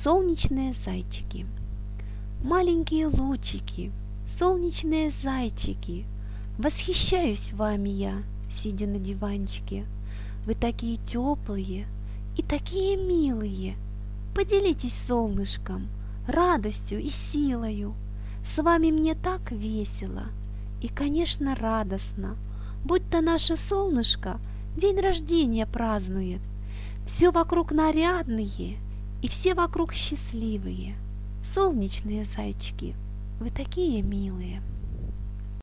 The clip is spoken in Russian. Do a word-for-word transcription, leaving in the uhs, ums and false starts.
Солнечные зайчики. Маленькие лучики, солнечные зайчики, восхищаюсь вами я, сидя на диванчике. Вы такие теплые и такие милые. Поделитесь солнышком, радостью и силою. С вами мне так весело и, конечно, радостно, будто наше солнышко день рождения празднует. Все вокруг нарядные и все вокруг счастливые. Солнечные зайчики, вы такие милые.